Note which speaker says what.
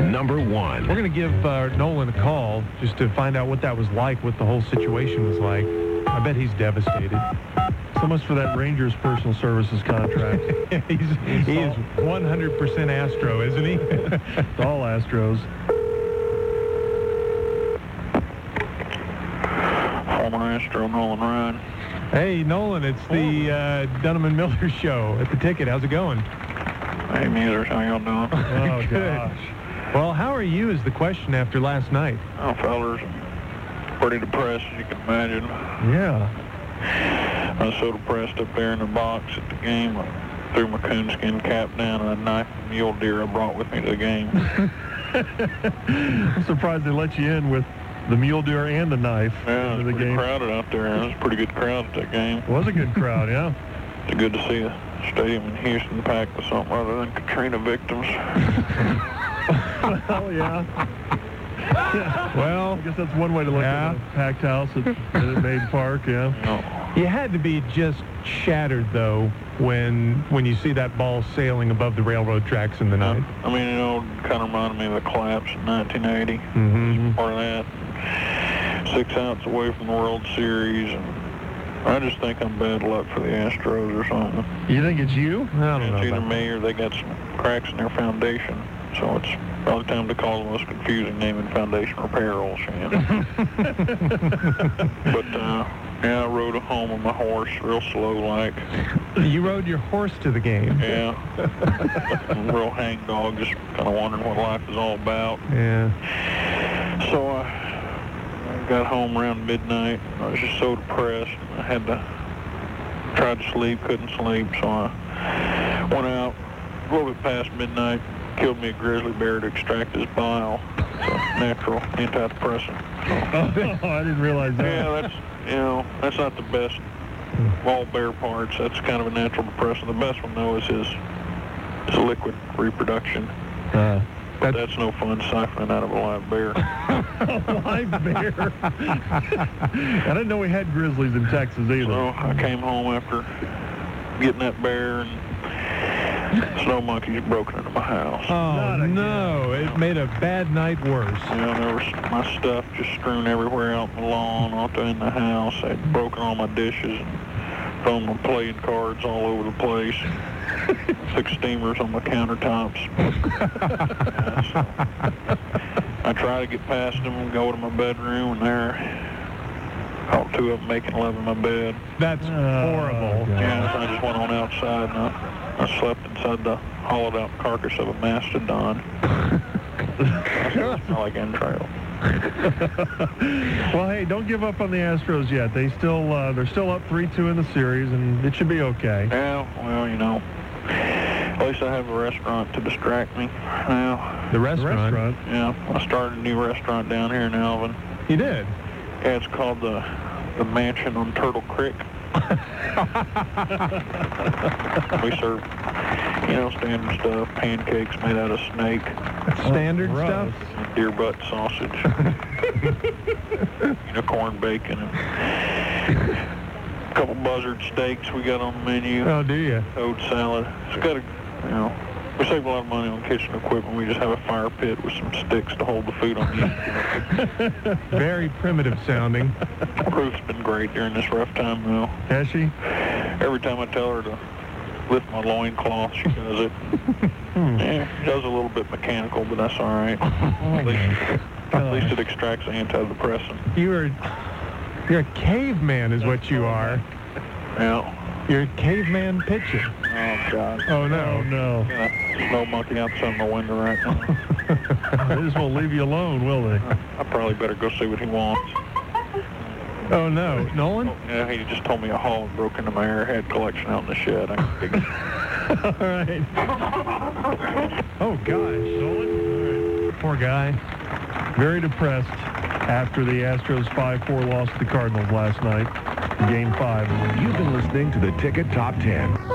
Speaker 1: Number 1.
Speaker 2: We're going to give Nolan a call just to find out what that was like, what the whole situation was like. I bet he's devastated.
Speaker 3: So much for that Rangers personal services contract.
Speaker 2: He is 100% Astro, isn't he?
Speaker 3: All Astros.
Speaker 4: Former Astro, Nolan Ryan.
Speaker 2: Hey, Nolan, it's the Dunham and Miller show at the Ticket. How's it going?
Speaker 4: Hey, Musers, how y'all doing?
Speaker 3: Oh,
Speaker 2: Good.
Speaker 3: gosh.
Speaker 2: Well, how are you is the question after last night.
Speaker 4: Oh, fellas, pretty depressed, as you can imagine.
Speaker 3: Yeah.
Speaker 4: I was so depressed up there in the box at the game. I threw my coonskin cap down and a knife and mule deer I brought with me to the game.
Speaker 3: I'm surprised they let you in with the mule deer and the knife
Speaker 4: Yeah, it
Speaker 3: into
Speaker 4: was
Speaker 3: the
Speaker 4: pretty
Speaker 3: game.
Speaker 4: crowded out there. It was a pretty good crowd at that game.
Speaker 3: It was a good crowd, yeah.
Speaker 4: It's good to see a stadium in Houston packed with something other than Katrina victims.
Speaker 3: Oh, yeah.
Speaker 2: Well,
Speaker 3: I guess that's one way to look at a packed house at Maid Park, yeah.
Speaker 4: No.
Speaker 2: you had to be just shattered, though, when you see that ball sailing above the railroad tracks in the night.
Speaker 4: I mean, you know, it kind of reminded me of the collapse in 1980.
Speaker 2: Mm-hmm.
Speaker 4: Part of that. 6 outs away from the World Series. And I just think I'm bad luck for the Astros or something.
Speaker 3: You think it's you?
Speaker 2: I don't know
Speaker 4: It's either
Speaker 2: about
Speaker 4: me or they got some cracks in their foundation. So it's probably time to call the most confusing name in foundation repair, old Shan. But, yeah, I rode home on my horse real slow like.
Speaker 2: You rode your horse to the game.
Speaker 4: Yeah. Real hangdog, just kind of wondering what life is all about.
Speaker 2: Yeah.
Speaker 4: So I got home around midnight. I was just so depressed. I had to try to sleep, couldn't sleep. So I went out a little bit past midnight, killed me a grizzly bear to extract his bile. It's a natural antidepressant.
Speaker 3: Oh, I didn't realize that.
Speaker 4: Yeah, that's not the best of all bear parts. That's kind of a natural depressant. The best one, though, is his liquid reproduction. But that's no fun siphoning out of a live bear.
Speaker 3: A live bear. I didn't know we had grizzlies in Texas either.
Speaker 4: So I came home after getting that bear, and snow monkeys broken into my house.
Speaker 2: Oh, no. It made a bad night worse.
Speaker 4: Yeah, there was my stuff just strewn everywhere out on the lawn, out in the house. They'd broken all my dishes and thrown my playing cards all over the place. Took steamers on my countertops. Yeah, so I try to get past them and go to my bedroom, and there, caught 2 of them making love in my bed.
Speaker 2: That's horrible.
Speaker 4: Yeah, so I just went on outside, and I slept inside the hollowed-out carcass of a mastodon. I smell like entrails.
Speaker 3: Well, hey, don't give up on the Astros yet. They're still up 3-2 in the series, and it should be okay.
Speaker 4: Yeah, well, you know, at least I have a restaurant to distract me now.
Speaker 2: The restaurant?
Speaker 4: Yeah, I started a new restaurant down here in Alvin.
Speaker 2: You did?
Speaker 4: Yeah, it's called the Mansion on Turtle Creek. We serve, you know, standard stuff, pancakes made out of snake.
Speaker 2: Standard stuff?
Speaker 4: Deer butt sausage. You know, corn bacon. And a couple buzzard steaks we got on the menu.
Speaker 2: Oh, do you?
Speaker 4: Toad salad. It's got a, you know, we save a lot of money on kitchen equipment. We just have a fire pit with some sticks to hold the food on the end.
Speaker 2: Very primitive sounding.
Speaker 4: Ruth's been great during this rough time, though.
Speaker 3: Has she?
Speaker 4: Every time I tell her to lift my loincloth, she does it. Yeah, she does a little bit mechanical, but that's all right. At least it extracts the antidepressant.
Speaker 2: You're a caveman is what you are.
Speaker 4: Yeah.
Speaker 2: You're a caveman pitcher.
Speaker 4: Oh, God.
Speaker 2: Oh, no.
Speaker 3: Oh, no.
Speaker 4: Got a snow monkey outside my window right now.
Speaker 3: They just won't leave you alone, will they?
Speaker 4: I probably better go see what he wants.
Speaker 2: Oh, no. Nolan?
Speaker 4: Yeah, he just told me a hog broke into my airhead collection out in the shed. I can fix it.
Speaker 2: All right. Oh, gosh. Nolan? All right. Poor guy.
Speaker 3: Very depressed after the Astros 5-4 loss to the Cardinals last night, Game 5.
Speaker 1: You've been listening to the Ticket Top 10.